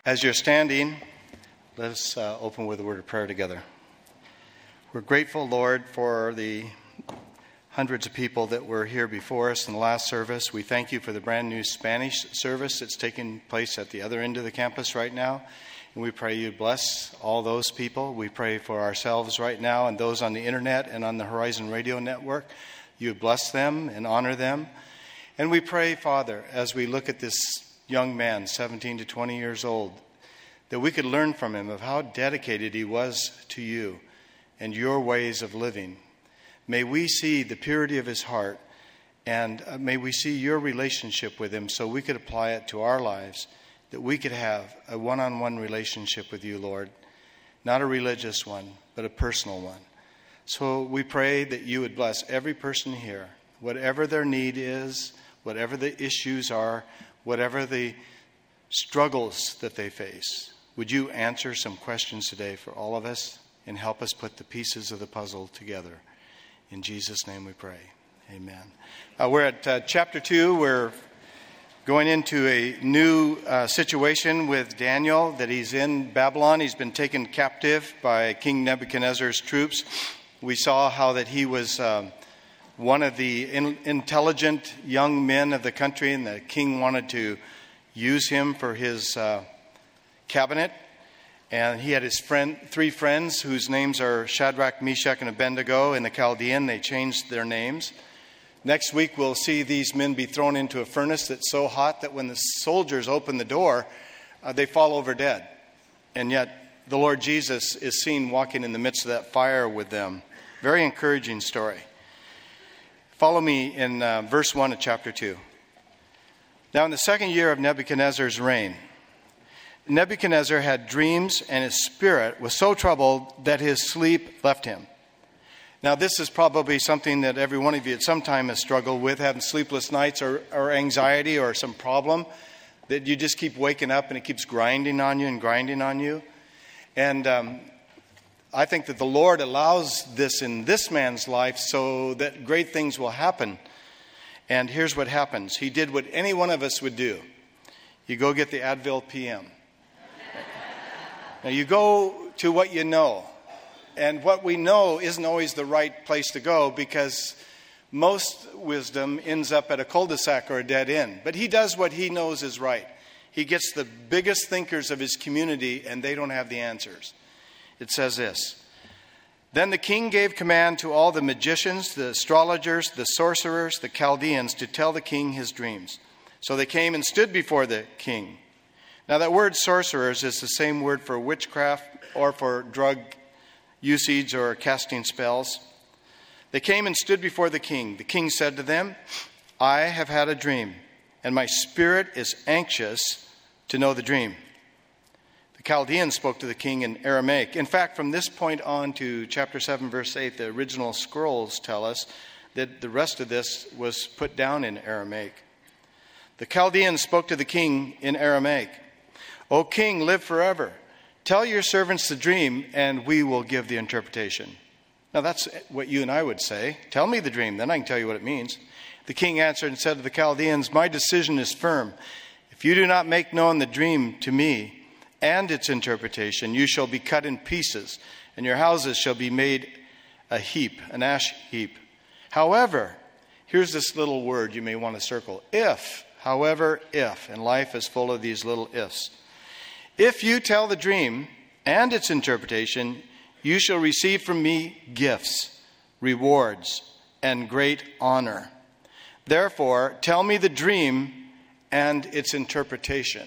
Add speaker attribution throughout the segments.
Speaker 1: As you're standing, let us open with a word of prayer together. We're grateful, Lord, for the hundreds of people that were here before us in the last service. We thank you for the brand new Spanish service that's taking place at the other end of the campus right now. And we pray you bless all those people. We pray for ourselves right now and those on the internet and on the Horizon Radio Network. You bless them and honor them. And we pray, Father, as we look at this young man, 17 to 20 years old, that we could learn from him of how dedicated he was to you and your ways of living. May we see the purity of his heart, and may we see your relationship with him so we could apply it to our lives, that we could have a one-on-one relationship with you, Lord, not a religious one, but a personal one. So we pray that you would bless every person here, whatever their need is, whatever the issues are, whatever the struggles that they face. Would you answer some questions today for all of us and help us put the pieces of the puzzle together? In Jesus' name we pray. Amen. We're at chapter 2. We're going into a new situation with Daniel, that he's in Babylon. He's been taken captive by King Nebuchadnezzar's troops. We saw how that he was one of the intelligent young men of the country, and the king wanted to use him for his cabinet. And he had his three friends whose names are Shadrach, Meshach, and Abednego in the Chaldean. They changed their names. Next week we'll see these men be thrown into a furnace that's so hot that when the soldiers open the door, they fall over dead. And yet the Lord Jesus is seen walking in the midst of that fire with them. Very encouraging story. Follow me in verse 1 of chapter 2. Now in the second year of Nebuchadnezzar's reign, Nebuchadnezzar had dreams, and his spirit was so troubled that his sleep left him. Now this is probably something that every one of you at some time has struggled with, having sleepless nights or anxiety or some problem that you just keep waking up and it keeps grinding on you and grinding on you. And I think that the Lord allows this in this man's life so that great things will happen. And here's what happens. He did what any one of us would do. You go get the Advil PM. Now you go to what you know. And what we know isn't always the right place to go, because most wisdom ends up at a cul-de-sac or a dead end. But he does what he knows is right. He gets the biggest thinkers of his community, and they don't have the answers. It says this: Then the king gave command to all the magicians, the astrologers, the sorcerers, the Chaldeans to tell the king his dreams. So they came and stood before the king. Now that word sorcerers is the same word for witchcraft or for drug usage or casting spells. They came and stood before the king. The king said to them, I have had a dream, and my spirit is anxious to know the dream. The Chaldeans spoke to the king in Aramaic. In fact, from this point on to chapter 7, verse 8, the original scrolls tell us that the rest of this was put down in Aramaic. The Chaldeans spoke to the king in Aramaic. O king, live forever. Tell your servants the dream, and we will give the interpretation. Now that's what you and I would say. Tell me the dream, then I can tell you what it means. The king answered and said to the Chaldeans, my decision is firm. If you do not make known the dream to me and its interpretation, you shall be cut in pieces, and your houses shall be made a heap, an ash heap. However, here's this little word you may want to circle. If, however, if, and life is full of these little ifs. If you tell the dream and its interpretation, you shall receive from me gifts, rewards, and great honor. Therefore, tell me the dream and its interpretation.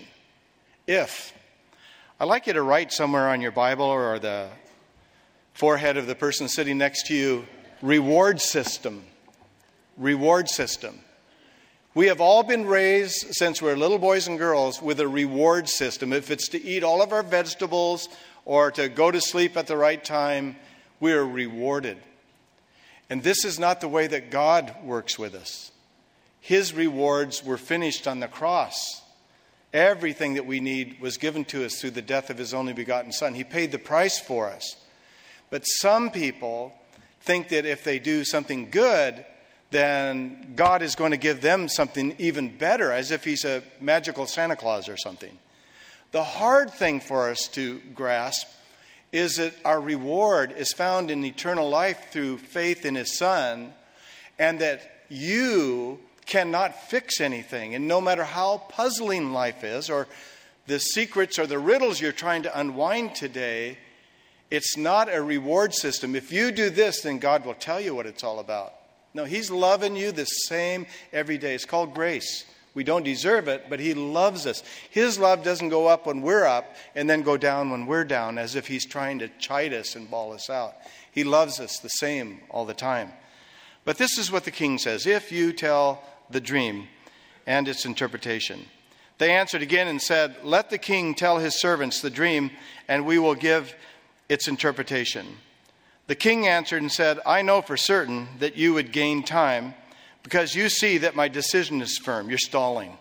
Speaker 1: If. I'd like you to write somewhere on your Bible or the forehead of the person sitting next to you, reward system. Reward system. We have all been raised since we're little boys and girls with a reward system. If it's to eat all of our vegetables or to go to sleep at the right time, we are rewarded. And this is not the way that God works with us. His rewards were finished on the cross. Everything that we need was given to us through the death of his only begotten Son. He paid the price for us. But some people think that if they do something good, then God is going to give them something even better, as if he's a magical Santa Claus or something. The hard thing for us to grasp is that our reward is found in eternal life through faith in His Son, and that you cannot fix anything. And no matter how puzzling life is, or the secrets or the riddles you're trying to unwind today, it's not a reward system. If you do this, then God will tell you what it's all about. No, He's loving you the same every day. It's called grace. We don't deserve it, but He loves us. His love doesn't go up when we're up and then go down when we're down, as if He's trying to chide us and bawl us out. He loves us the same all the time. But this is what the king says: if you tell the dream and its interpretation. They answered again and said, let the king tell his servants the dream, and we will give its interpretation. The king answered and said, I know for certain that you would gain time, because you see that my decision is firm. You're stalling.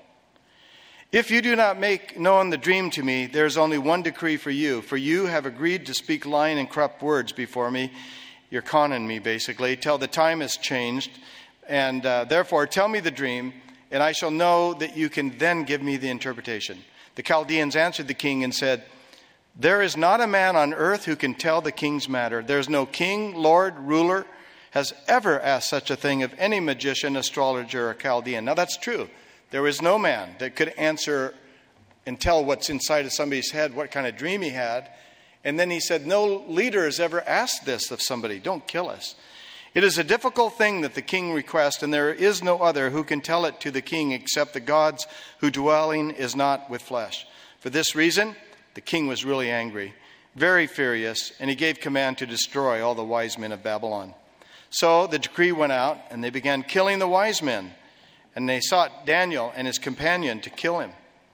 Speaker 1: If you do not make known the dream to me, there is only one decree for you have agreed to speak lying and corrupt words before me. You're conning me, basically, till the time is changed. And therefore, tell me the dream, and I shall know that you can then give me the interpretation. The Chaldeans answered the king and said, there is not a man on earth who can tell the king's matter. There is no king, lord, ruler, has ever asked such a thing of any magician, astrologer, or Chaldean. Now that's true. There is no man that could answer and tell what's inside of somebody's head, what kind of dream he had. And then he said, no leader has ever asked this of somebody. Don't kill us. It is a difficult thing that the king requests, and there is no other who can tell it to the king except the gods who dwelling is not with flesh. For this reason, the king was really angry, very furious, and he gave command to destroy all the wise men of Babylon. So the decree went out, and they began killing the wise men, and they sought Daniel and his companion to kill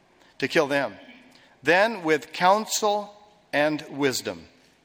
Speaker 1: them. Then with counsel and wisdom,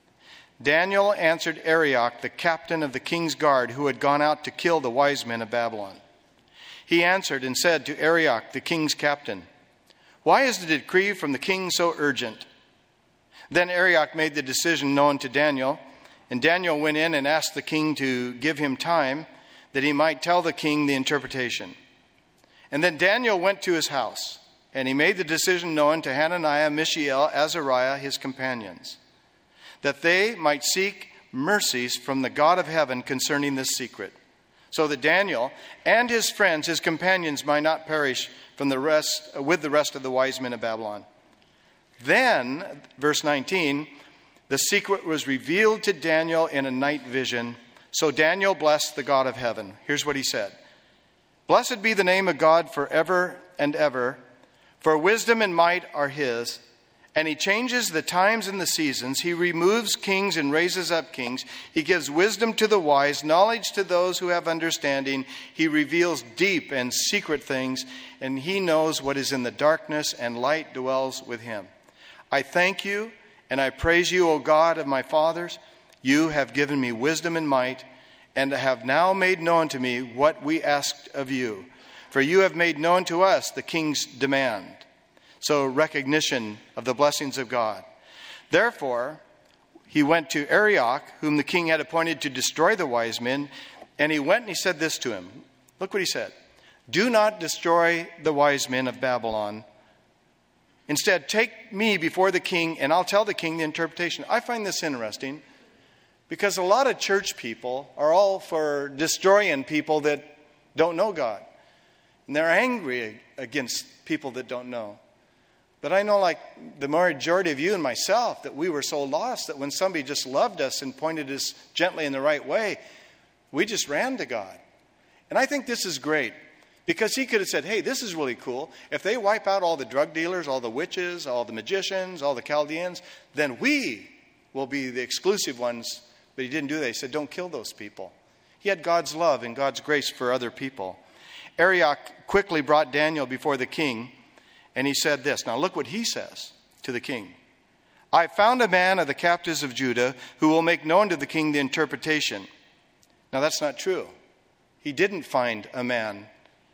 Speaker 1: Daniel answered Arioch, the captain of the king's guard, who had gone out to kill the wise men of Babylon. He answered and said to Arioch, the king's captain, why is the decree from the king so urgent? Then Arioch made the decision known to Daniel, and Daniel went in and asked the king to give him time, that he might tell the king the interpretation. And then Daniel went to his house, and he made the decision known to Hananiah, Mishael, Azariah, his companions, that they might seek mercies from the God of heaven concerning this secret, so that Daniel and his friends, his companions, might not perish with the rest of the wise men of Babylon. Then, verse 19, the secret was revealed to Daniel in a night vision. So Daniel blessed the God of heaven. Here's what he said: blessed be the name of God forever and ever, for wisdom and might are His. And He changes the times and the seasons. He removes kings and raises up kings. He gives wisdom to the wise, knowledge to those who have understanding. He reveals deep and secret things, and He knows what is in the darkness, and light dwells with Him. I thank you, and I praise you, O God of my fathers. You have given me wisdom and might, and have now made known to me what we asked of you. For you have made known to us the king's demand. So recognition of the blessings of God. Therefore, he went to Arioch, whom the king had appointed to destroy the wise men, and he went and he said this to him. Look what he said. Do not destroy the wise men of Babylon. Instead, take me before the king, and I'll tell the king the interpretation. I find this interesting, because a lot of church people are all for destroying people that don't know God. And they're angry against people that don't know. But I know, like the majority of you and myself, that we were so lost that when somebody just loved us and pointed us gently in the right way, we just ran to God. And I think this is great, because He could have said, hey, this is really cool. If they wipe out all the drug dealers, all the witches, all the magicians, all the Chaldeans, then we will be the exclusive ones. But He didn't do that. He said, don't kill those people. He had God's love and God's grace for other people. Arioch quickly brought Daniel before the king, and he said this. Now look what he says to the king. I found a man of the captives of Judah who will make known to the king the interpretation. Now that's not true. He didn't find a man.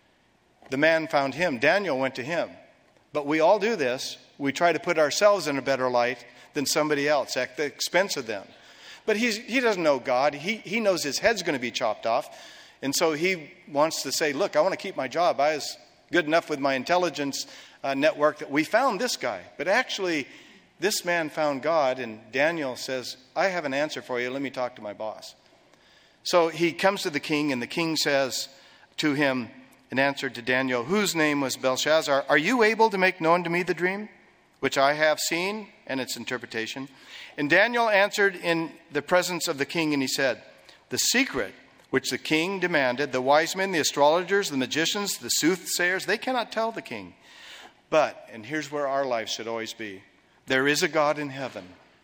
Speaker 1: The man found him. Daniel went to him. But we all do this. We try to put ourselves in a better light than somebody else at the expense of them. But he doesn't know God. He knows his head's going to be chopped off. And so he wants to say, look, I want to keep my job. I was good enough with my intelligence network that we found this guy. But actually, this man found God, and Daniel says, I have an answer for you. Let me talk to my boss. So he comes to the king, and the king says to him, in answer to Daniel, whose name was Belshazzar, are you able to make known to me the dream, which I have seen, and its interpretation? And Daniel answered in the presence of the king, and he said, the secret which the king demanded, the wise men, the astrologers, the magicians, the soothsayers, they cannot tell the king. But, and here's where our life should always be, there is a God in heaven.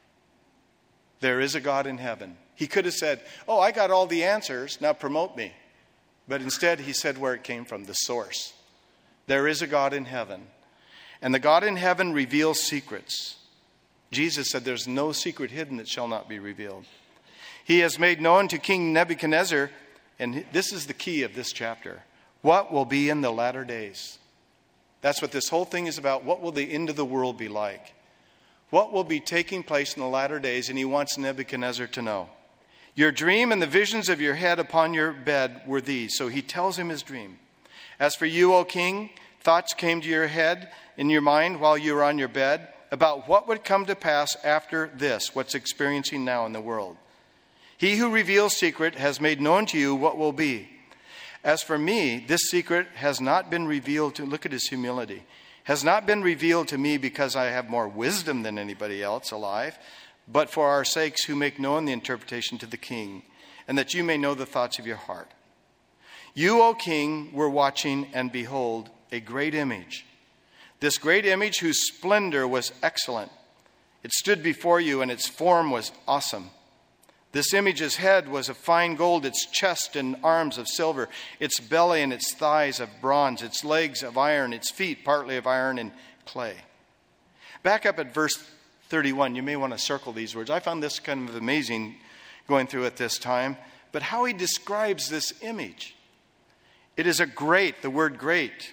Speaker 1: There is a God in heaven. He could have said, oh, I got all the answers, now promote me. But instead, he said where it came from, the source. There is a God in heaven. And the God in heaven reveals secrets. Jesus said there's no secret hidden that shall not be revealed. He has made known to King Nebuchadnezzar, and this is the key of this chapter, what will be in the latter days. That's what this whole thing is about. What will the end of the world be like? What will be taking place in the latter days? And he wants Nebuchadnezzar to know. Your dream and the visions of your head upon your bed were these. So he tells him his dream. As for you, O king, thoughts came to your head, in your mind while you were on your bed, about what would come to pass after this, what's experiencing now in the world. He who reveals secret has made known to you what will be. As for me, this secret has not been revealed to, look at his humility, has not been revealed to me because I have more wisdom than anybody else alive, but for our sakes who make known the interpretation to the king, and that you may know the thoughts of your heart. You, O king, were watching, and behold, a great image. This great image whose splendor was excellent. It stood before you, and its form was awesome. This image's head was of fine gold, its chest and arms of silver, its belly and its thighs of bronze, its legs of iron, its feet partly of iron and clay. Back up at verse 31. You may want to circle these words. I found this kind of amazing going through at this time. But how he describes this image. It is a great, the word great.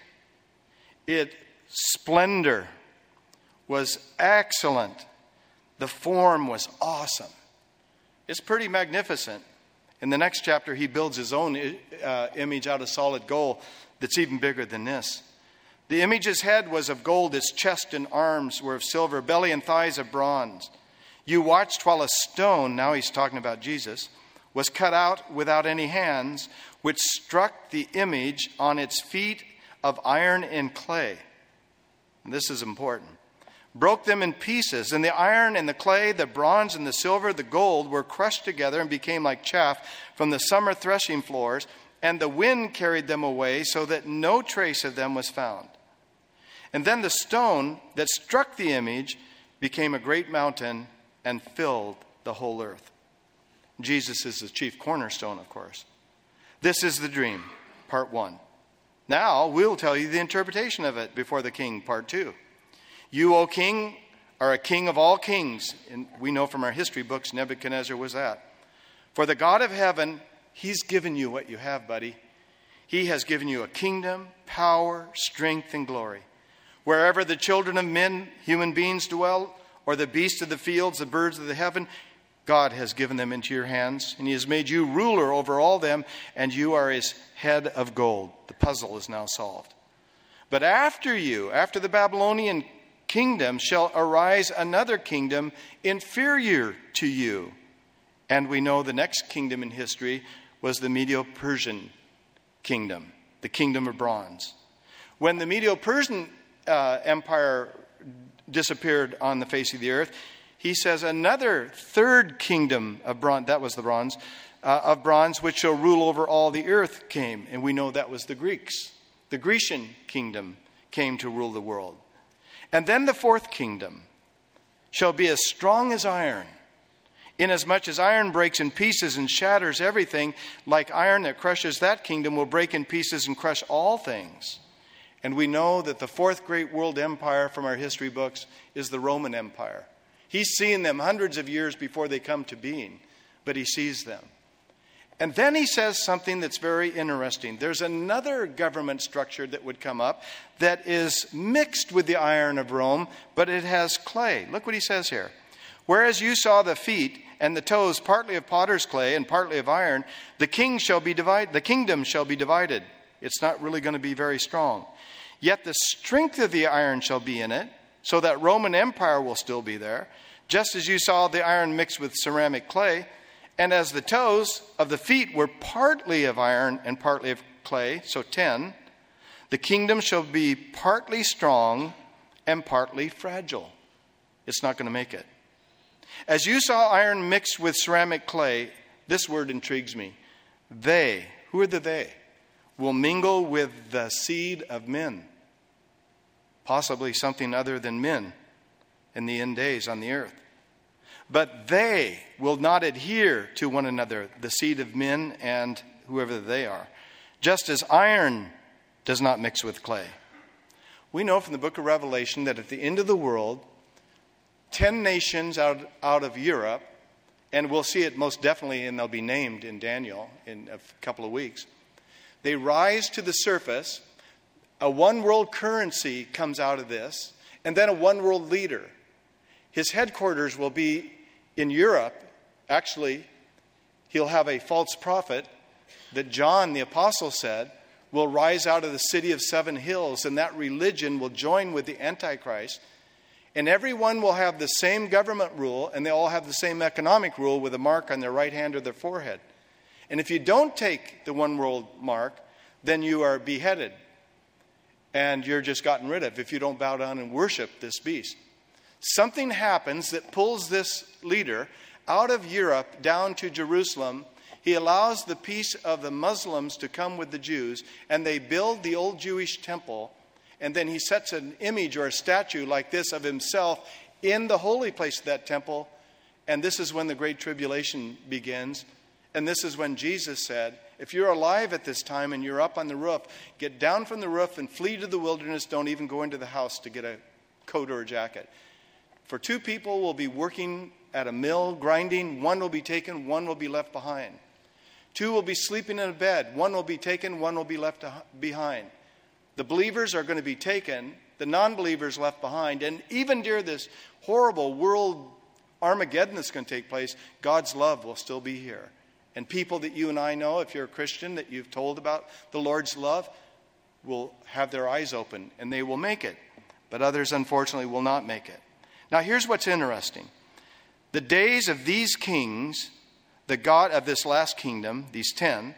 Speaker 1: Its splendor was excellent. The form was awesome. It's pretty magnificent. In the next chapter, he builds his own image out of solid gold that's even bigger than this. The image's head was of gold, its chest and arms were of silver, belly and thighs of bronze. You watched while a stone, now he's talking about Jesus, was cut out without any hands, which struck the image on its feet of iron and clay. And this is important. Broke them in pieces, and the iron and the clay, the bronze and the silver, the gold were crushed together and became like chaff from the summer threshing floors, and the wind carried them away so that no trace of them was found. And then the stone that struck the image became a great mountain and filled the whole earth. Jesus is the chief cornerstone, of course. This is the dream, part 1. Now we'll tell you the interpretation of it before the king, part 2. You, O king, are a king of all kings. And we know from our history books Nebuchadnezzar was that. For the God of heaven, he's given you what you have, buddy. He has given you a kingdom, power, strength, and glory. Wherever the children of men, human beings dwell, or the beasts of the fields, the birds of the heaven, God has given them into your hands, and he has made you ruler over all them, and you are his head of gold. The puzzle is now solved. But after you, after the Babylonian kingdom, shall arise another kingdom inferior to you. And we know the next kingdom in history was the Medo-Persian kingdom, the kingdom of bronze. When the Medo-Persian empire disappeared on the face of the earth, he says another third kingdom of bronze, that was the bronze, of bronze, which shall rule over all the earth came. And we know that was the Greeks. The Grecian kingdom came to rule the world. And then the fourth kingdom shall be as strong as iron, inasmuch as iron breaks in pieces and shatters everything, like iron that crushes that kingdom will break in pieces and crush all things. And we know that the fourth great world empire from our history books is the Roman Empire. He's seen them hundreds of years before they come to being, but he sees them. And then he says something that's very interesting. There's another government structure that would come up that is mixed with the iron of Rome, but it has clay. Look what he says here. Whereas you saw the feet and the toes partly of potter's clay and partly of iron, the kingdom shall be divided. It's not really going to be very strong. Yet the strength of the iron shall be in it, so that Roman Empire will still be there, just as you saw the iron mixed with ceramic clay. And as the toes of the feet were partly of iron and partly of clay, so 10, the kingdom shall be partly strong and partly fragile. It's not going to make it. As you saw iron mixed with ceramic clay, this word intrigues me. They, who are the they? Will mingle with the seed of men. Possibly something other than men in the end days on the earth. But they will not adhere to one another, the seed of men and whoever they are, just as iron does not mix with clay. We know from the book of Revelation that at the end of the world, 10 nations out of Europe, and we'll see it most definitely, and they'll be named in Daniel in a couple of weeks, they rise to the surface. A one world currency comes out of this, and then a one world leader. His headquarters will be in Europe. Actually, he'll have a false prophet that John the apostle said will rise out of the city of 7 hills, and that religion will join with the Antichrist. And everyone will have the same government rule, and they all have the same economic rule with a mark on their right hand or their forehead. And if you don't take the one world mark, then you are beheaded. And you're just gotten rid of if you don't bow down and worship this beast. Something happens that pulls this leader out of Europe down to Jerusalem. He allows the peace of the Muslims to come with the Jews, and they build the old Jewish temple. And then he sets an image or a statue like this of himself in the holy place of that temple. And this is when the Great Tribulation begins. And this is when Jesus said, if you're alive at this time and you're up on the roof, get down from the roof and flee to the wilderness. Don't even go into the house to get a coat or a jacket. For 2 people will be working at a mill, grinding. 1 will be taken, 1 will be left behind. 2 will be sleeping in a bed. 1 will be taken, 1 will be left behind. The believers are going to be taken, the non-believers left behind. And even during this horrible world Armageddon that's going to take place, God's love will still be here. And people that you and I know, if you're a Christian, that you've told about the Lord's love, will have their eyes open and they will make it. But others, unfortunately, will not make it. Now, here's what's interesting. The days of these kings, the God of this last kingdom, these 10,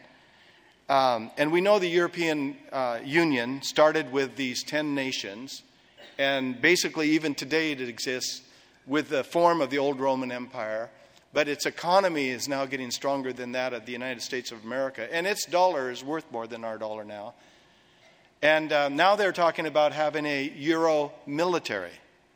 Speaker 1: and we know the European Union started with these 10 nations, and basically even today it exists with the form of the old Roman Empire, but its economy is now getting stronger than that of the United States of America, and its dollar is worth more than our dollar now. And now they're talking about having a Euro military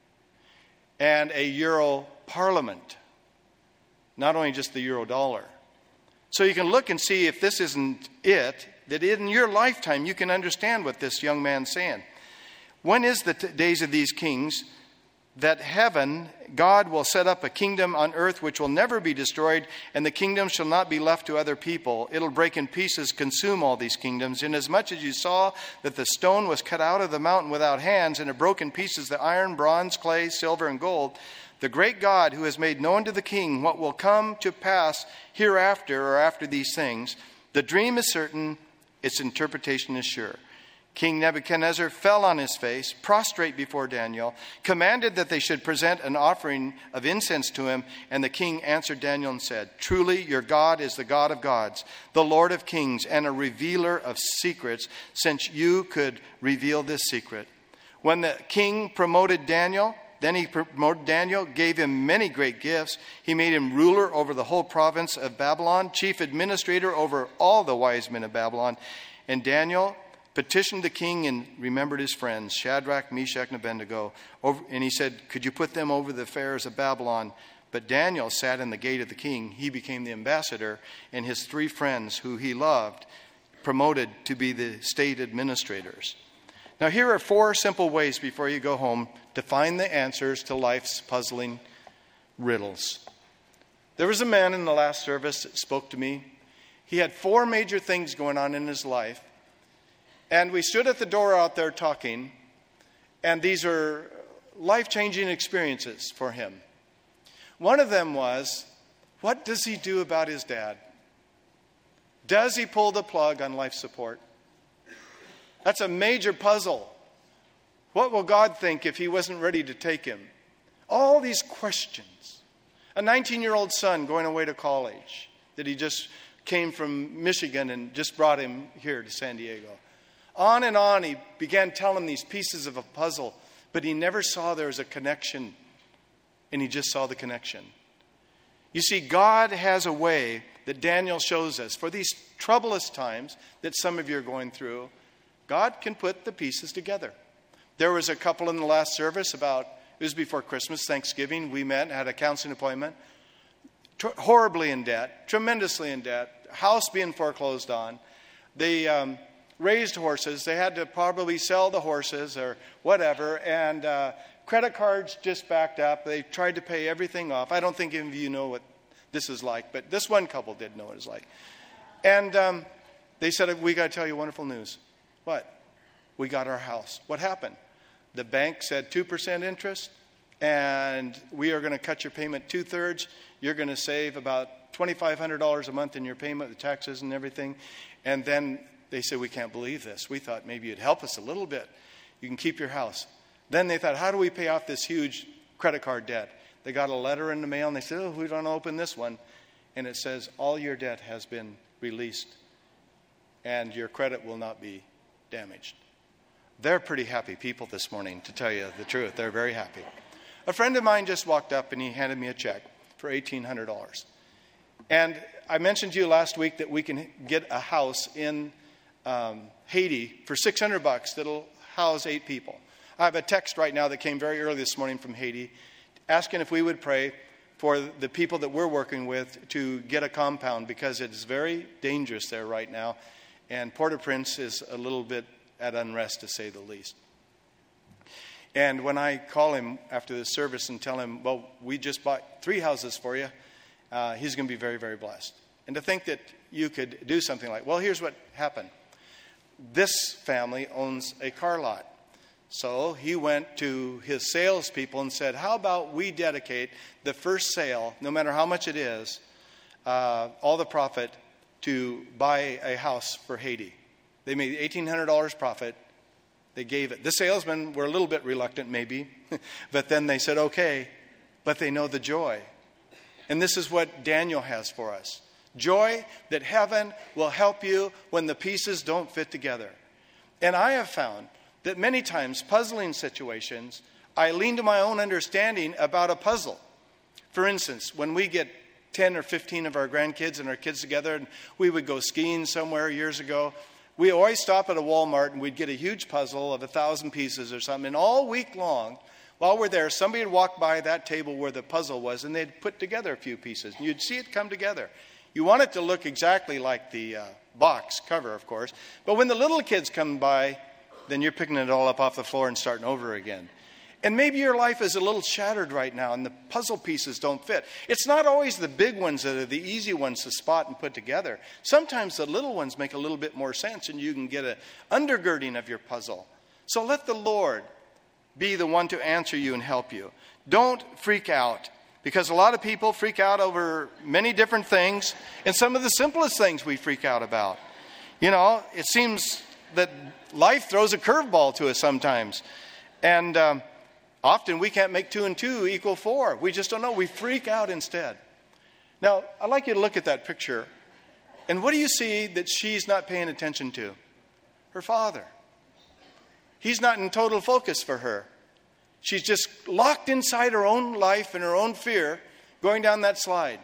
Speaker 1: and a Euro parliament, not only just the Euro dollar. So you can look and see if this isn't it, that in your lifetime you can understand what this young man's saying. When is the days of these kings that heaven, God will set up a kingdom on earth which will never be destroyed, and the kingdom shall not be left to other people. It'll break in pieces, consume all these kingdoms. Inasmuch as you saw that the stone was cut out of the mountain without hands, and it broke in pieces the iron, bronze, clay, silver, and gold, the great God who has made known to the king what will come to pass hereafter or after these things, the dream is certain, its interpretation is sure. King Nebuchadnezzar fell on his face, prostrate before Daniel, commanded that they should present an offering of incense to him. And the king answered Daniel and said, truly, your God is the God of gods, the Lord of kings, and a revealer of secrets, since you could reveal this secret. When the king promoted Daniel, gave him many great gifts. He made him ruler over the whole province of Babylon, chief administrator over all the wise men of Babylon. And Daniel petitioned the king and remembered his friends, Shadrach, Meshach, and Abednego. And he said, could you put them over the affairs of Babylon? But Daniel sat in the gate of the king. He became the ambassador, and his 3 friends, who he loved, promoted to be the state administrators. Now, here are 4 simple ways before you go home to find the answers to life's puzzling riddles. There was a man in the last service that spoke to me. He had 4 major things going on in his life. And we stood at the door out there talking, and these are life-changing experiences for him. One of them was, what does he do about his dad? Does he pull the plug on life support? That's a major puzzle
Speaker 2: What will God think if he wasn't ready to take him? All these questions. A 19-year-old son going away to college that he just came from Michigan and just brought him here to San Diego. On and on, he began telling these pieces of a puzzle, but he never saw there was a connection, and he just saw the connection. You see, God has a way that Daniel shows us. For these troublous times that some of you are going through, God can put the pieces together. There was a couple in the last service it was before Christmas, Thanksgiving. We met, had a counseling appointment. Horribly in debt, tremendously in debt, house being foreclosed on. They raised horses. They had to probably sell the horses or whatever. And credit cards just backed up. They tried to pay everything off. I don't think any of you know what this is like, but this one couple did know what it's like. And they said, we got to tell you wonderful news. What? We got our house. What happened? The bank said 2% interest, and we are going to cut your payment 2/3. You're going to save about $2,500 a month in your payment, the taxes and everything. And then they said, we can't believe this. We thought maybe you'd help us a little bit. You can keep your house. Then they thought, how do we pay off this huge credit card debt? They got a letter in the mail, and they said, we don't open this one. And it says, all your debt has been released, and your credit will not be damaged. They're pretty happy people this morning, to tell you the truth. They're very happy. A friend of mine just walked up, and he handed me a check for $1,800. And I mentioned to you last week that we can get a house in Haiti for $600 that'll house 8 people. I have a text right now that came very early this morning from Haiti asking if we would pray for the people that we're working with to get a compound, because it's very dangerous there right now. And Port-au-Prince is a little bit at unrest, to say the least. And when I call him after the service and tell him, well, we just bought 3 houses for you, he's going to be very, very blessed. And to think that you could do something like, well, here's what happened. This family owns a car lot. So he went to his salespeople and said, how about we dedicate the first sale, no matter how much it is, all the profit to buy a house for Haiti. They made $1,800 profit. They gave it. The salesmen were a little bit reluctant, maybe, but then they said, okay, but they know the joy. And this is what Daniel has for us. Joy that heaven will help you when the pieces don't fit together. And I have found that many times, puzzling situations, I lean to my own understanding about a puzzle. For instance, when we get 10 or 15 of our grandkids and our kids together, and we would go skiing somewhere years ago, we always stop at a Walmart and we'd get a huge puzzle of 1,000 pieces or something. And all week long, while we're there, somebody would walk by that table where the puzzle was, and they'd put together a few pieces. And you'd see it come together. You want it to look exactly like the box cover, of course. But when the little kids come by, then you're picking it all up off the floor and starting over again. And maybe your life is a little shattered right now and the puzzle pieces don't fit. It's not always the big ones that are the easy ones to spot and put together. Sometimes the little ones make a little bit more sense and you can get an undergirding of your puzzle. So let the Lord be the one to answer you and help you. Don't freak out, because a lot of people freak out over many different things, and some of the simplest things we freak out about. You know, it seems that life throws a curveball to us sometimes. And often we can't make 2 and 2 equal 4. We just don't know. We freak out instead. Now, I'd like you to look at that picture. And what do you see that she's not paying attention to? Her father. He's not in total focus for her. She's just locked inside her own life and her own fear going down that slide.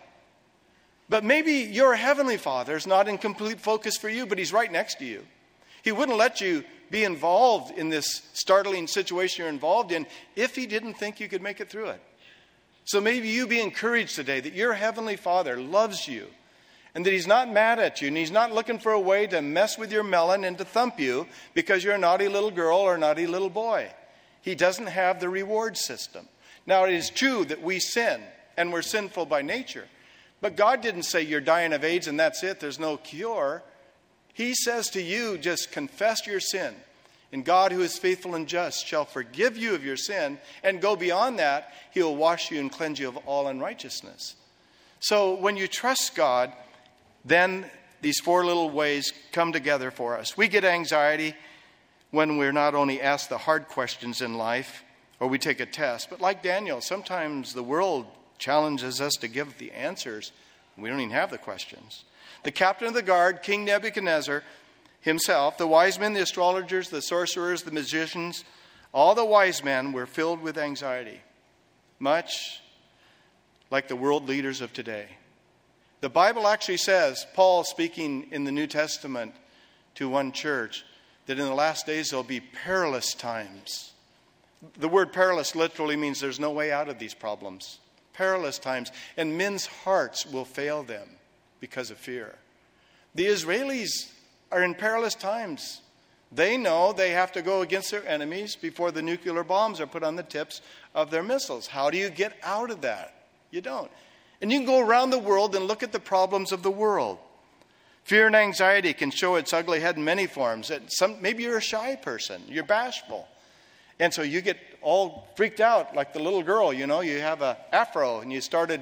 Speaker 2: But maybe your heavenly Father is not in complete focus for you, but he's right next to you. He wouldn't let you be involved in this startling situation you're involved in if he didn't think you could make it through it. So maybe you be encouraged today that your heavenly Father loves you and that he's not mad at you and he's not looking for a way to mess with your melon and to thump you because you're a naughty little girl or a naughty little boy. He doesn't have the reward system. Now, it is true that we sin and we're sinful by nature. But God didn't say you're dying of AIDS and that's it. There's no cure. He says to you, just confess your sin. And God, who is faithful and just, shall forgive you of your sin. And go beyond that, he'll wash you and cleanse you of all unrighteousness. So when you trust God, then these 4 little ways come together for us. We get anxiety when we're not only asked the hard questions in life or we take a test, but like Daniel, sometimes the world challenges us to give the answers. We don't even have the questions. The captain of the guard, King Nebuchadnezzar himself, the wise men, the astrologers, the sorcerers, the magicians, all the wise men were filled with anxiety, much like the world leaders of today. The Bible actually says, Paul speaking in the New Testament to one church, that in the last days there'll be perilous times. The word perilous literally means there's no way out of these problems. Perilous times. And men's hearts will fail them because of fear. The Israelis are in perilous times. They know they have to go against their enemies before the nuclear bombs are put on the tips of their missiles. How do you get out of that? You don't. And you can go around the world and look at the problems of the world. Fear and anxiety can show its ugly head in many forms. Maybe you're a shy person. You're bashful. And so you get all freaked out like the little girl, you have an afro and you started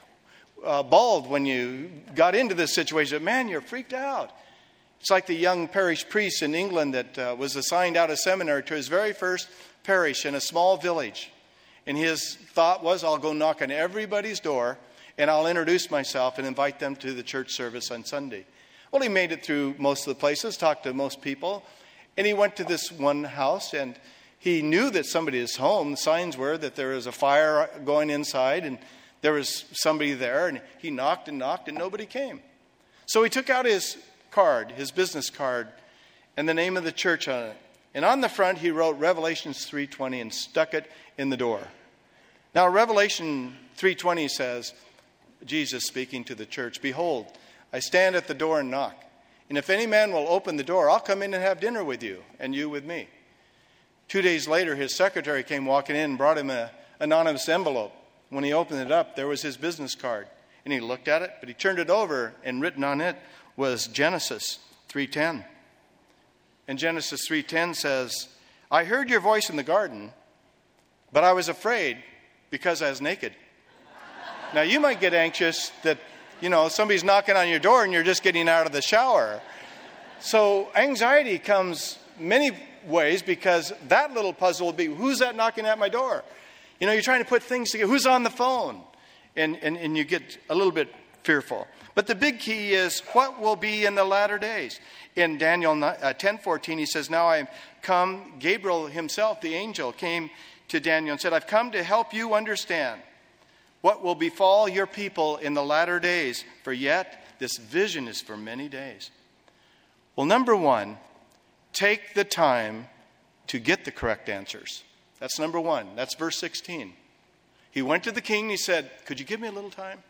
Speaker 2: bald when you got into this situation. Man, you're freaked out. It's like the young parish priest in England that was assigned out of seminary to his very first parish in a small village. And his thought was, I'll go knock on everybody's door and I'll introduce myself and invite them to the church service on Sunday. Well, he made it through most of the places, talked to most people, and he went to this one house, and he knew that somebody is home. The signs were that there was a fire going inside, and there was somebody there, and he knocked, and nobody came. So he took out his card, his business card, and the name of the church on it. And on the front, he wrote Revelations 3:20 and stuck it in the door. Now, Revelation 3:20 says, Jesus speaking to the church, "Behold, I stand at the door and knock. And if any man will open the door, I'll come in and have dinner with you, and you with me." 2 days later, his secretary came walking in and brought him an anonymous envelope. When he opened it up, there was his business card. And he looked at it, but he turned it over, and written on it was Genesis 3:10. And Genesis 3:10 says, "I heard your voice in the garden, but I was afraid because I was naked." Now, you might get anxious that somebody's knocking on your door and you're just getting out of the shower. So anxiety comes many ways because that little puzzle will be, who's that knocking at my door? You're trying to put things together. Who's on the phone? And you get a little bit fearful. But the big key is what will be in the latter days. In Daniel 10:14, he says, "Now I come," Gabriel himself, the angel, came to Daniel and said, "I've come to help you understand what will befall your people in the latter days, for yet this vision is for many days." Well, number one, take the time to get the correct answers. That's number one. That's verse 16. He went to the king and he said, "Could you give me a little time?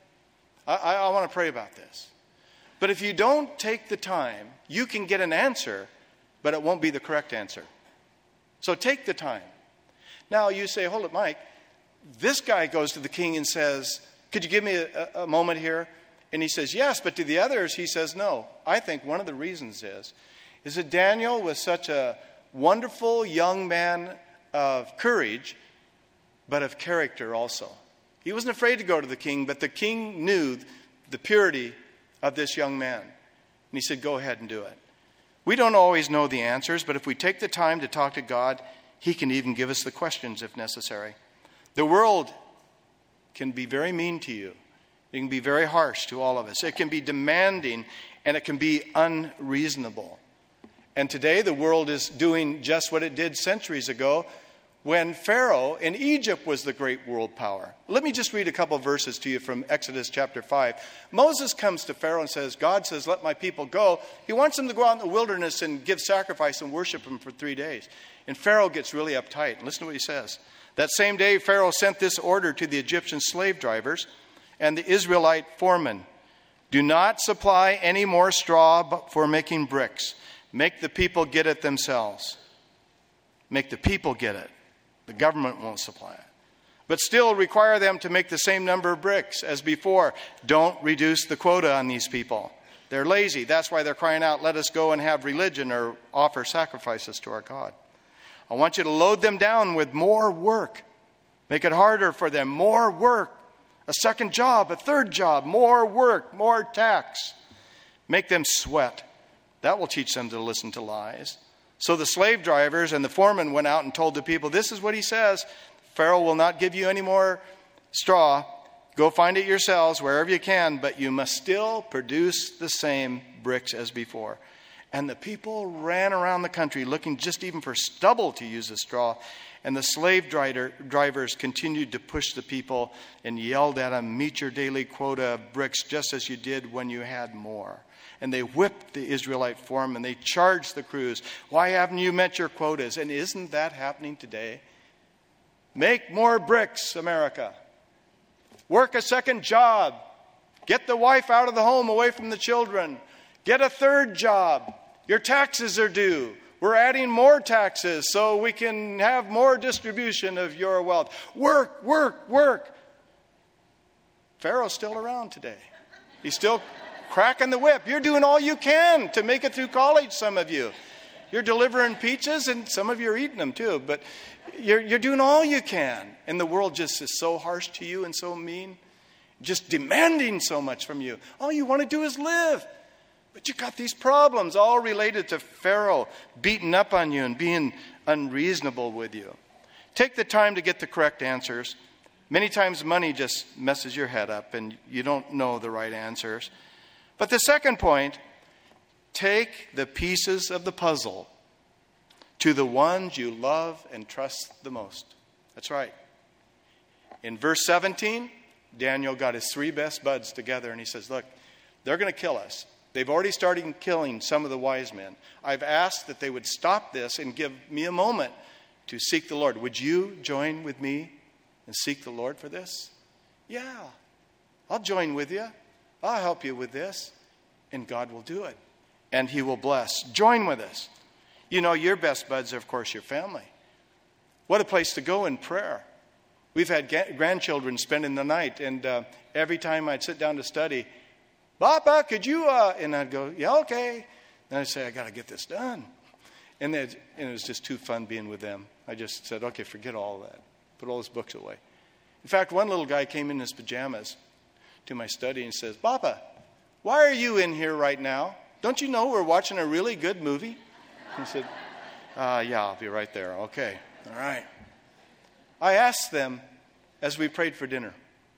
Speaker 2: I want to pray about this." But if you don't take the time, you can get an answer, but it won't be the correct answer. So take the time. Now you say, "Hold it, Mike. This guy goes to the king and says, 'Could you give me a moment here?' And he says, 'Yes,' but to the others, he says, 'No.' I think one of the reasons is that Daniel was such a wonderful young man of courage, but of character also. He wasn't afraid to go to the king, but the king knew the purity of this young man. And he said, 'Go ahead and do it.' We don't always know the answers, but if we take the time to talk to God, he can even give us the questions if necessary. The world can be very mean to you. It can be very harsh to all of us. It can be demanding, and it can be unreasonable. And today the world is doing just what it did centuries ago when Pharaoh in Egypt was the great world power. Let me just read a couple of verses to you from Exodus chapter 5. Moses comes to Pharaoh and says, God says, "Let my people go." He wants them to go out in the wilderness and give sacrifice and worship him for 3 days. And Pharaoh gets really uptight. Listen to what he says. "That same day, Pharaoh sent this order to the Egyptian slave drivers and the Israelite foremen. Do not supply any more straw for making bricks. Make the people get it themselves." Make the people get it. The government won't supply it. "But still require them to make the same number of bricks as before. Don't reduce the quota on these people. They're lazy. That's why they're crying out, 'Let us go and have religion or offer sacrifices to our God.' I want you to load them down with more work. Make it harder for them. More work. A second job, a third job. More work, more tax. Make them sweat. That will teach them to listen to lies. So the slave drivers and the foreman went out and told the people, this is what he says. Pharaoh will not give you any more straw. Go find it yourselves wherever you can, but you must still produce the same bricks as before. And the people ran around the country looking just even for stubble to use as straw. And the slave drivers continued to push the people and yelled at them, meet your daily quota of bricks just as you did when you had more. And they whipped the Israelite foreman. They charged the crews. Why haven't you met your quotas? And isn't that happening today? Make more bricks, America. Work a second job. Get the wife out of the home away from the children. Get a third job. Your taxes are due. We're adding more taxes so we can have more distribution of your wealth. Work, work, work. Pharaoh's still around today. He's still cracking the whip. You're doing all you can to make it through college, some of you. You're delivering pizzas, and some of you are eating them too. But you're doing all you can. And the world just is so harsh to you and so mean. Just demanding so much from you. All you want to do is live. But you got these problems all related to Pharaoh beating up on you and being unreasonable with you. Take the time to get the correct answers. Many times money just messes your head up and you don't know the right answers. But the second point, take the pieces of the puzzle to the ones you love and trust the most. That's right. In verse 17, Daniel got his 3 best buds together and he says, look, they're going to kill us. They've already started killing some of the wise men. I've asked that they would stop this and give me a moment to seek the Lord. Would you join with me and seek the Lord for this? Yeah, I'll join with you. I'll help you with this. And God will do it. And he will bless. Join with us. You know, your best buds are, of course, your family. What a place to go in prayer. We've had grandchildren spending the night. And every time I'd sit down to study, Papa, could you, and I'd go, yeah, okay. And I'd say, I got to get this done. And it was just too fun being with them. I just said, okay, forget all that. Put all those books away. In fact, one little guy came in his pajamas to my study and says, Papa, why are you in here right now? Don't you know we're watching a really good movie? He said, yeah, I'll be right there. Okay, all right. I asked them as we prayed for dinner,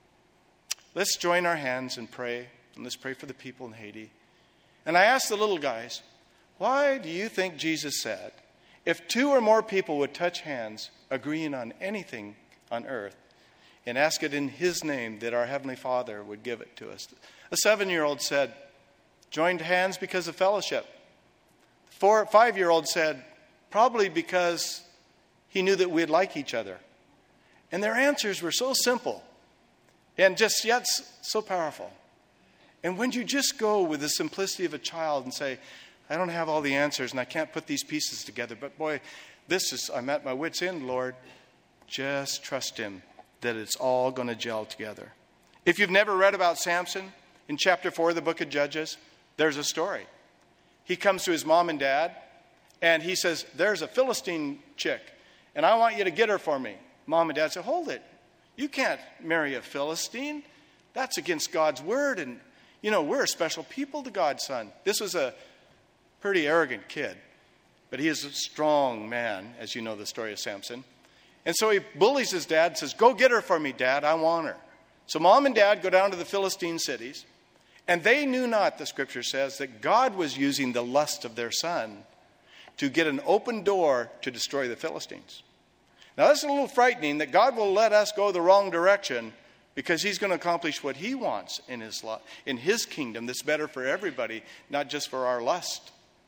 Speaker 2: let's join our hands and pray. And let's pray for the people in Haiti. And I asked the little guys, why do you think Jesus said, if 2 or more people would touch hands, agreeing on anything on earth, and ask it in his name, that our Heavenly Father would give it to us? A 7-year-old said, joined hands because of fellowship. The 5-year-old said, probably because he knew that we'd like each other. And their answers were so simple and just yet so powerful. And when you just go with the simplicity of a child and say, I don't have all the answers and I can't put these pieces together, but boy, I'm at my wit's end, Lord. Just trust him that it's all going to gel together. If you've never read about Samson, in chapter 4 of the book of Judges, there's a story. He comes to his mom and dad and he says, there's a Philistine chick and I want you to get her for me. Mom and dad say, hold it. You can't marry a Philistine. That's against God's word. And you know, we're a special people to God's son. This was a pretty arrogant kid, but he is a strong man, as you know the story of Samson. And so he bullies his dad and says, go get her for me, Dad, I want her. So mom and dad go down to the Philistine cities, and they knew not, the scripture says, that God was using the lust of their son to get an open door to destroy the Philistines. Now that's a little frightening, that God will let us go the wrong direction because he's going to accomplish what he wants in his kingdom that's better for everybody, not just for our lust.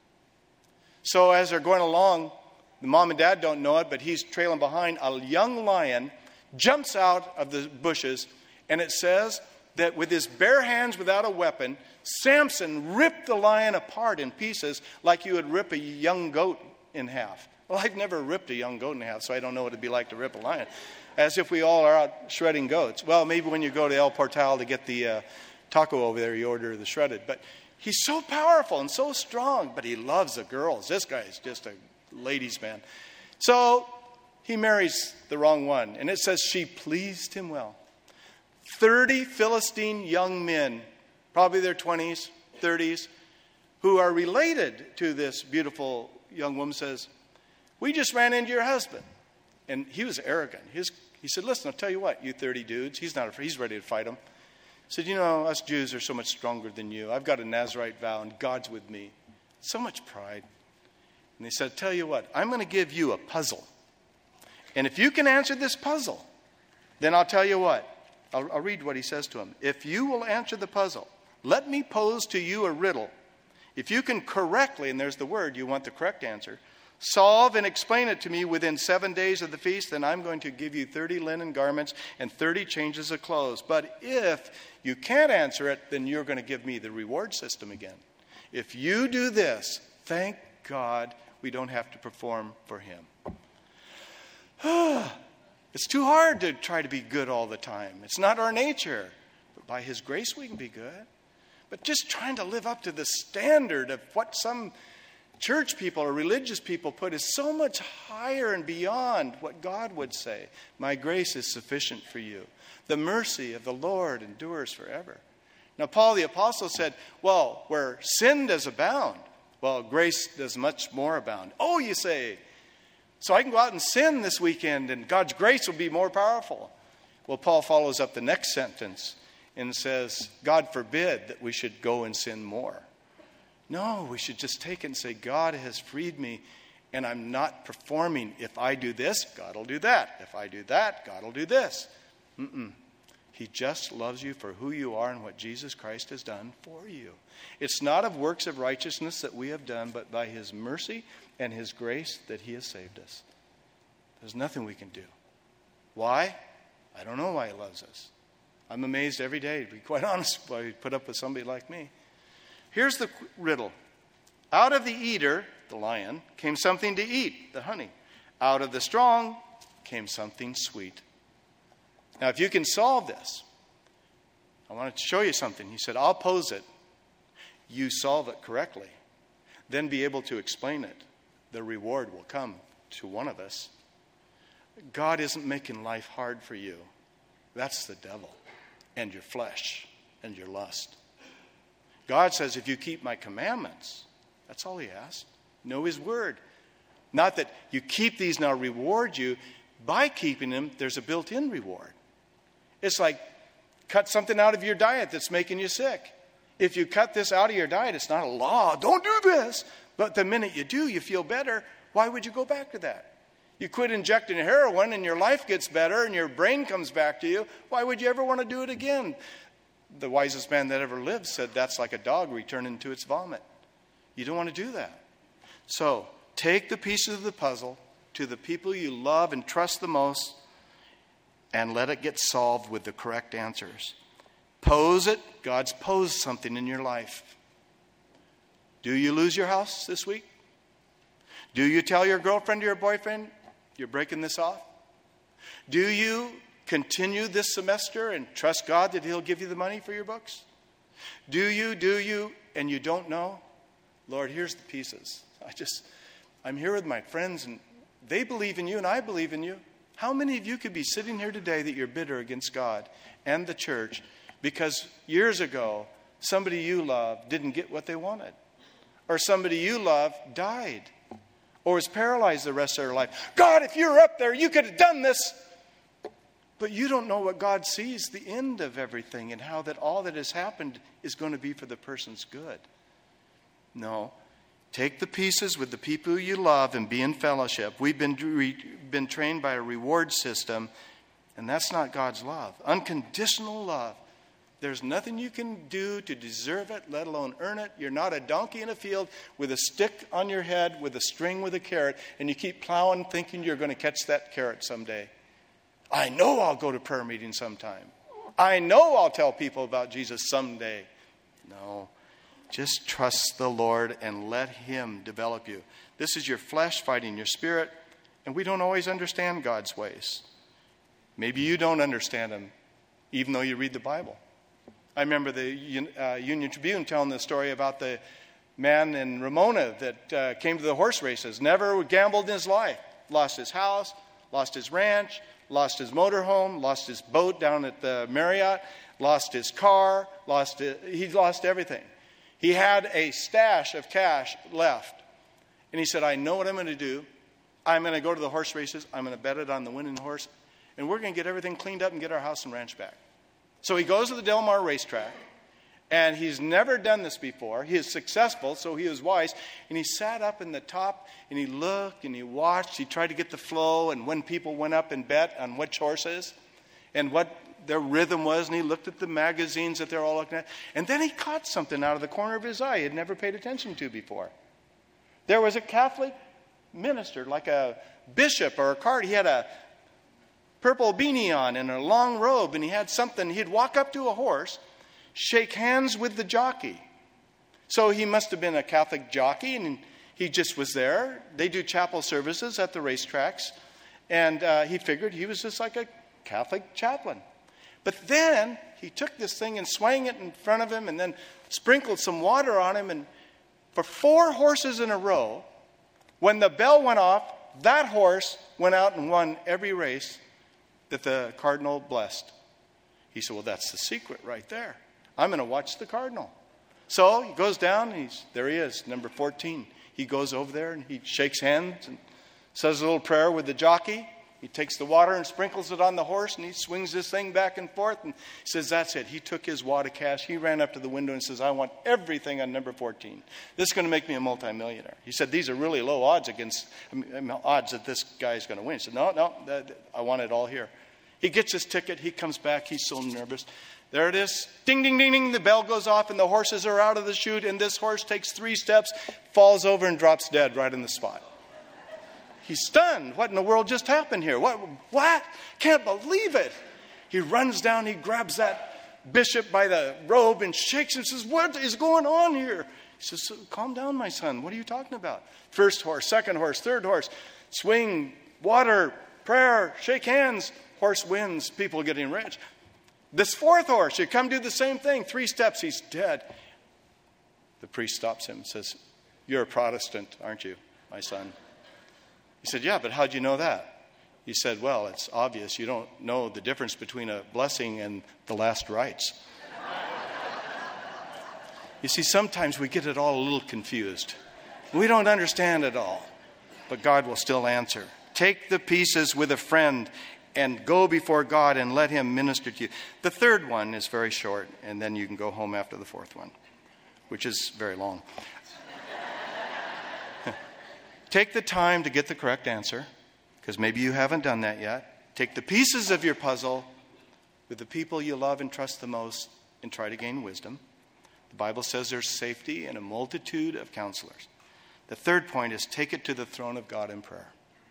Speaker 2: So as they're going along, the mom and dad don't know it, but he's trailing behind. A young lion jumps out of the bushes, and it says that with his bare hands without a weapon, Samson ripped the lion apart in pieces like you would rip a young goat in half. Well, I've never ripped a young goat in half, so I don't know what it'd be like to rip a lion. As if we all are out shredding goats. Well, maybe when you go to El Portal to get the taco over there, you order the shredded. But he's so powerful and so strong, but he loves the girls. This guy is just a ladies' man. So he marries the wrong one. And it says she pleased him well. 30 Philistine young men, probably their 20s, 30s, who are related to this beautiful young woman says, we just ran into your husband. And he was arrogant. He said, listen, I'll tell you what, you 30 dudes. He's not afraid. He's ready to fight them. He said, you know, us Jews are so much stronger than you. I've got a Nazirite vow, and God's with me. So much pride. And he said, tell you what, I'm going to give you a puzzle. And if you can answer this puzzle, then I'll tell you what. I'll read what he says to him. If you will answer the puzzle, let me pose to you a riddle. If you can correctly, and there's the word, you want the correct answer, solve and explain it to me within 7 days of the feast, then I'm going to give you 30 linen garments and 30 changes of clothes. But if you can't answer it, then you're going to give me the reward system again. If you do this, thank God we don't have to perform for him. It's too hard to try to be good all the time. It's not our nature. But by his grace we can be good. But just trying to live up to the standard of what some church people or religious people put is so much higher and beyond what God would say. My grace is sufficient for you. The mercy of the Lord endures forever. Now, Paul the Apostle said, well, where sin does abound, well, grace does much more abound. Oh, you say, so I can go out and sin this weekend and God's grace will be more powerful. Well, Paul follows up the next sentence and says, God forbid that we should go and sin more. No, we should just take it and say, God has freed me and I'm not performing. If I do this, God will do that. If I do that, God will do this. He just loves you for who you are and what Jesus Christ has done for you. It's not of works of righteousness that we have done, but by his mercy and his grace that he has saved us. There's nothing we can do. Why? I don't know why he loves us. I'm amazed every day, to be quite honest, why he put up with somebody like me. Here's the riddle. Out of the eater, the lion, came something to eat, the honey. Out of the strong came something sweet. Now, if you can solve this, I want to show you something. He said, I'll pose it. You solve it correctly. Then be able to explain it. The reward will come to one of us. God isn't making life hard for you. That's the devil and your flesh and your lust. God says, if you keep my commandments, that's all he asks. Know his word. Not that you keep these and I'll reward you. By keeping them, there's a built-in reward. It's like cut something out of your diet that's making you sick. If you cut this out of your diet, it's not a law. Don't do this. But the minute you do, you feel better. Why would you go back to that? You quit injecting heroin and your life gets better and your brain comes back to you. Why would you ever want to do it again? The wisest man that ever lived said that's like a dog returning to its vomit. You don't want to do that. So take the pieces of the puzzle to the people you love and trust the most and let it get solved with the correct answers. Pose it. God's posed something in your life. Do you lose your house this week? Do you tell your girlfriend or your boyfriend you're breaking this off? Do you continue this semester and trust God that he'll give you the money for your books? Do you, and you don't know? Lord, here's the pieces. I'm here with my friends and they believe in you and I believe in you. How many of you could be sitting here today that you're bitter against God and the church because years ago somebody you love didn't get what they wanted? Or somebody you love died or was paralyzed the rest of their life. God, if you're up there, you could have done this. But you don't know what God sees, the end of everything, and how that all that has happened is going to be for the person's good. No. Take the pieces with the people you love and be in fellowship. We've been trained by a reward system, and that's not God's love. Unconditional love. There's nothing you can do to deserve it, let alone earn it. You're not a donkey in a field with a stick on your head with a string with a carrot, and you keep plowing thinking you're going to catch that carrot someday. I know I'll go to prayer meeting sometime. I know I'll tell people about Jesus someday. No. Just trust the Lord and let him develop you. This is your flesh fighting your spirit, and we don't always understand God's ways. Maybe you don't understand him, even though you read the Bible. I remember the Union Tribune telling the story about the man in Ramona that came to the horse races, never gambled in his life, lost his house, lost his ranch, lost his motorhome, lost his boat down at the Marriott, lost his car, he lost everything. He had a stash of cash left. And he said, I know what I'm going to do. I'm going to go to the horse races. I'm going to bet it on the winning horse. And we're going to get everything cleaned up and get our house and ranch back. So he goes to the Del Mar racetrack. And he's never done this before. He is successful, so he was wise. And he sat up in the top, and he looked, and he watched. He tried to get the flow, and when people went up and bet on which horses and what their rhythm was, and he looked at the magazines that they're all looking at. And then he caught something out of the corner of his eye he had never paid attention to before. There was a Catholic minister, like a bishop or a card. He had a purple beanie on and a long robe, and he had something. He'd walk up to a horse, shake hands with the jockey. So he must have been a Catholic jockey, and he just was there. They do chapel services at the racetracks, and he figured he was just like a Catholic chaplain. But then he took this thing and swung it in front of him and then sprinkled some water on him, and for 4 horses in a row, when the bell went off, that horse went out and won every race that the cardinal blessed. He said, well, that's the secret right there. I'm going to watch the cardinal. So he goes down, and there he is, number 14. He goes over there, and he shakes hands and says a little prayer with the jockey. He takes the water and sprinkles it on the horse, and he swings this thing back and forth, and he says, that's it. He took his wad of cash. He ran up to the window and says, I want everything on number 14. This is going to make me a multimillionaire. He said, these are really low odds odds that this guy's going to win. He said, no, I want it all here. He gets his ticket. He comes back. He's so nervous. There it is. Ding, ding, ding, ding. The bell goes off, and the horses are out of the chute, and this horse takes 3 steps, falls over, and drops dead right in the spot. He's stunned. What in the world just happened here? What? Can't believe it. He runs down. He grabs that bishop by the robe and shakes him and says, what is going on here? He says, calm down, my son. What are you talking about? First horse, second horse, third horse. Swing, water, prayer, shake hands. Horse wins. People getting rich. This 4th horse, you come do the same thing. 3 steps, he's dead. The priest stops him and says, you're a Protestant, aren't you, my son? He said, yeah, but how'd you know that? He said, well, it's obvious. You don't know the difference between a blessing and the last rites. You see, sometimes we get it all a little confused. We don't understand it all, but God will still answer. Take the pieces with a friend and go before God and let him minister to you. The 3rd one is very short, and then you can go home after the 4th one, which is very long. Take the time to get the correct answer, because maybe you haven't done that yet. Take the pieces of your puzzle with the people you love and trust the most and try to gain wisdom. The Bible says there's safety in a multitude of counselors. The 3rd point is take it to the throne of God in prayer.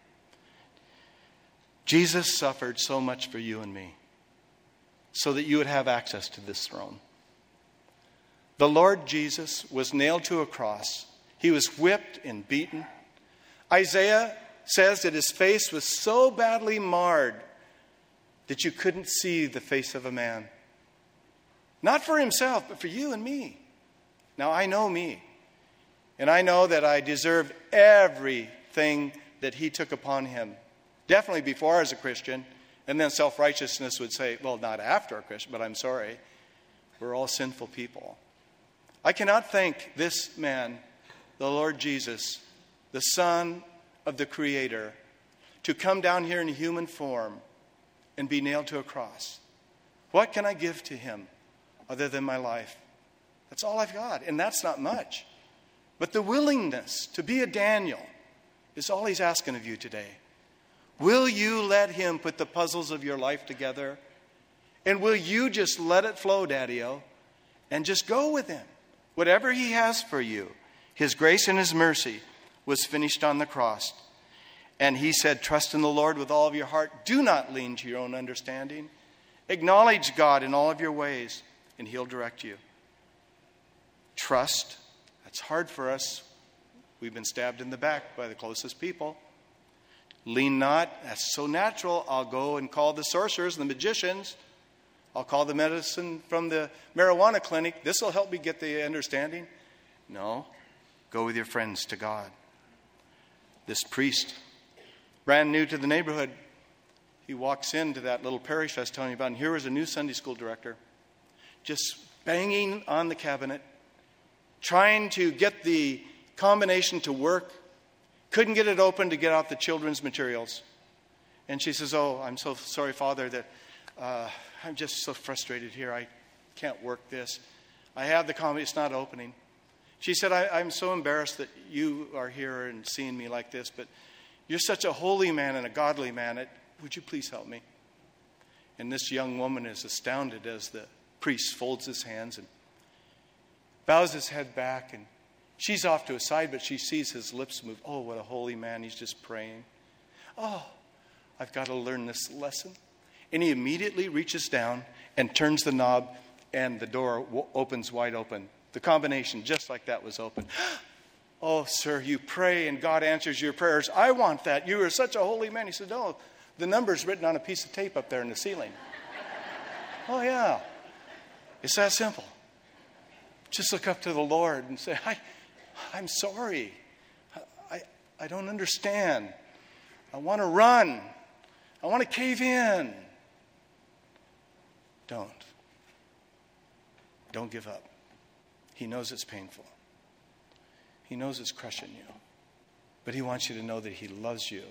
Speaker 2: Jesus suffered so much for you and me so that you would have access to this throne. The Lord Jesus was nailed to a cross. He was whipped and beaten. Isaiah says that his face was so badly marred that you couldn't see the face of a man. Not for himself, but for you and me. Now, I know me. And I know that I deserve everything that he took upon him. Definitely before I was a Christian. And then self-righteousness would say, well, not after a Christian, but I'm sorry. We're all sinful people. I cannot thank this man, the Lord Jesus, the Son of the Creator, to come down here in human form and be nailed to a cross. What can I give to him other than my life? That's all I've got, and that's not much. But the willingness to be a Daniel is all he's asking of you today. Will you let him put the puzzles of your life together? And will you just let it flow, Daddy-o, and just go with him? Whatever he has for you, his grace and his mercy was finished on the cross. And he said, trust in the Lord with all of your heart. Do not lean to your own understanding. Acknowledge God in all of your ways, and he'll direct you. Trust. That's hard for us. We've been stabbed in the back by the closest people. Lean not. That's so natural. I'll go and call the sorcerers and the magicians. I'll call the medicine from the marijuana clinic. This will help me get the understanding. No. Go with your friends to God. This priest, brand new to the neighborhood, he walks into that little parish I was telling you about, and here was a new Sunday school director, just banging on the cabinet, trying to get the combination to work couldn't get it open to get out the children's materials. And she says, "Oh, I'm so sorry, Father, that I'm just so frustrated here. I can't work this. I have the copy, it's not opening." She said, I'm so embarrassed that you are here and seeing me like this, but you're such a holy man and a godly man. Would you please help me?" And this young woman is astounded as the priest folds his hands and bows his head back. And she's off to his side, but she sees his lips move. Oh, what a holy man. He's just praying. "Oh, I've got to learn this lesson." And he immediately reaches down and turns the knob, and the door opens wide open. The combination, just like that, was open. "Oh, sir, you pray and God answers your prayers. I want that. You are such a holy man." He said, "No, the number's written on a piece of tape up there in the ceiling." "Oh, yeah. It's that simple. Just look up to the Lord and say, I'm sorry. I don't understand. I want to run. I want to cave in." Don't give up. He knows it's painful. He knows it's crushing you. But he wants you to know that he loves you.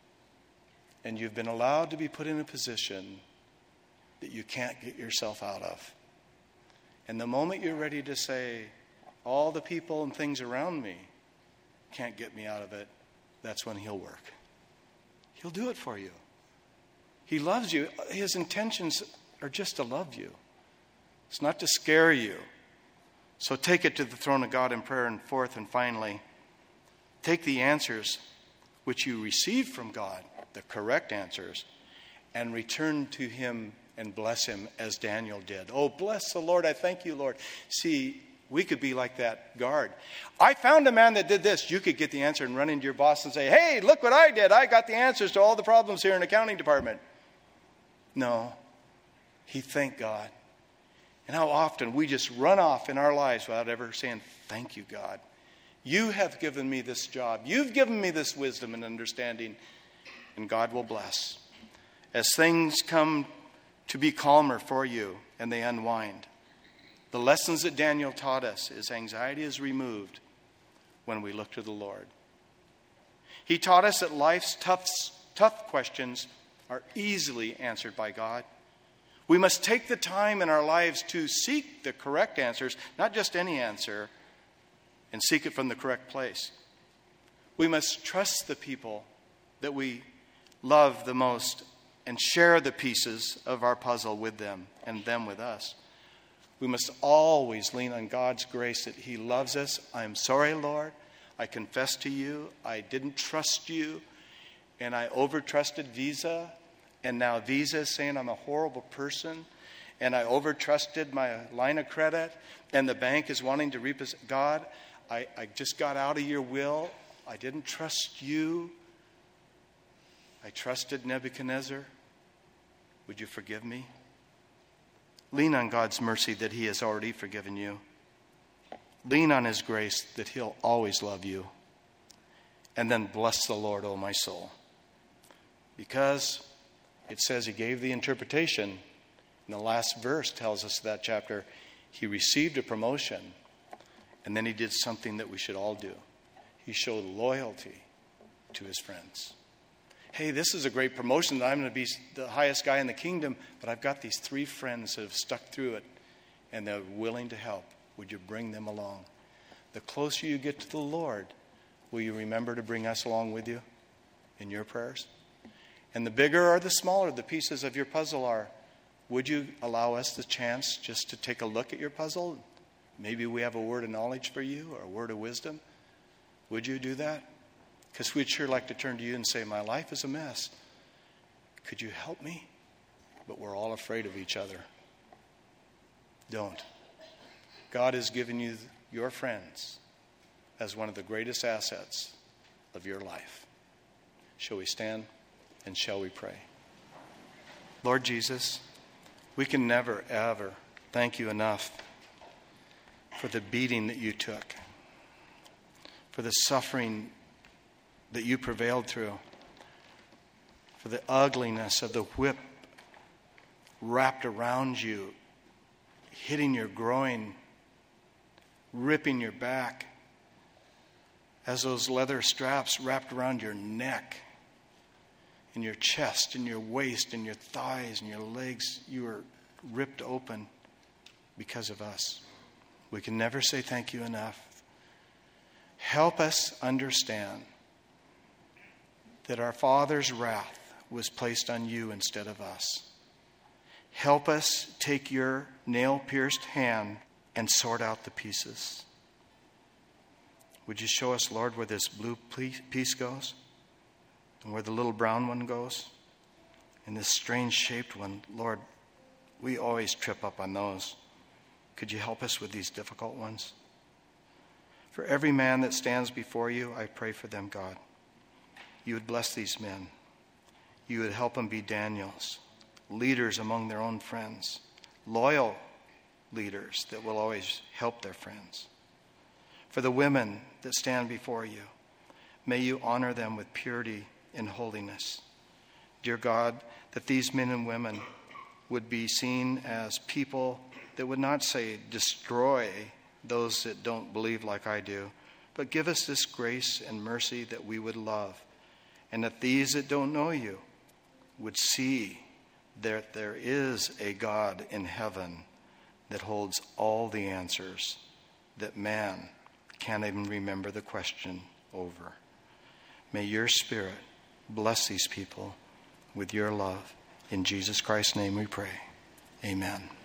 Speaker 2: And you've been allowed to be put in a position that you can't get yourself out of. And the moment you're ready to say, all the people and things around me can't get me out of it, that's when he'll work. He'll do it for you. He loves you. His intentions are just to love you. It's not to scare you. So take it to the throne of God in prayer. And fourth and finally, take the answers which you received from God, the correct answers, and return to him and bless him as Daniel did. "Oh, bless the Lord. I thank you, Lord." See, we could be like that guard. "I found a man that did this." You could get the answer and run into your boss and say, "Hey, look what I did. I got the answers to all the problems here in the accounting department." No, he thanked God. And how often we just run off in our lives without ever saying, "Thank you, God. You have given me this job. You've given me this wisdom and understanding." And God will bless. As things come to be calmer for you and they unwind, the lessons that Daniel taught us is anxiety is removed when we look to the Lord. He taught us that life's tough questions are easily answered by God. We must take the time in our lives to seek the correct answers, not just any answer, and seek it from the correct place. We must trust the people that we love the most and share the pieces of our puzzle with them and them with us. We must always lean on God's grace that he loves us. "I'm sorry, Lord. I confess to you, I didn't trust you, and I over-trusted Visa. And now Visa is saying I'm a horrible person, and I over-trusted my line of credit, and the bank is wanting to repossess. God, I just got out of your will. I didn't trust you. I trusted Nebuchadnezzar. Would you forgive me?" Lean on God's mercy that he has already forgiven you. Lean on his grace that he'll always love you. And then bless the Lord, O my soul. Because it says he gave the interpretation. And the last verse tells us that chapter, he received a promotion. And then he did something that we should all do. He showed loyalty to his friends. Hey, this is a great promotion. I'm going to be the highest guy in the kingdom, but I've got these 3 friends that have stuck through it, and they're willing to help. Would you bring them along? The closer you get to the Lord, will you remember to bring us along with you in your prayers? And the bigger or the smaller the pieces of your puzzle are, would you allow us the chance just to take a look at your puzzle? Maybe we have a word of knowledge for you or a word of wisdom. Would you do that? Because we'd sure like to turn to you and say, my life is a mess. Could you help me? But we're all afraid of each other. Don't. God has given you your friends as one of the greatest assets of your life. Shall we stand and shall we pray? Lord Jesus, we can never, ever thank you enough for the beating that you took, for the suffering that you prevailed through, for the ugliness of the whip wrapped around you, hitting your groin, ripping your back, as those leather straps wrapped around your neck, in your chest, in your waist, in your thighs, and your legs, you were ripped open because of us. We can never say thank you enough. Help us understand that our Father's wrath was placed on you instead of us. Help us take your nail-pierced hand and sort out the pieces. Would you show us, Lord, where this blue piece goes? And where the little brown one goes? And this strange-shaped one, Lord, we always trip up on those. Could you help us with these difficult ones? For every man that stands before you, I pray for them, God. You would bless these men. You would help them be Daniels, leaders among their own friends, loyal leaders that will always help their friends. For the women that stand before you, may you honor them with purity and holiness. Dear God, that these men and women would be seen as people that would not say destroy those that don't believe like I do, but give us this grace and mercy that we would love, and that these that don't know you would see that there is a God in heaven that holds all the answers, that man can't even remember the question over. May your Spirit bless these people with your love. In Jesus Christ's name we pray. Amen.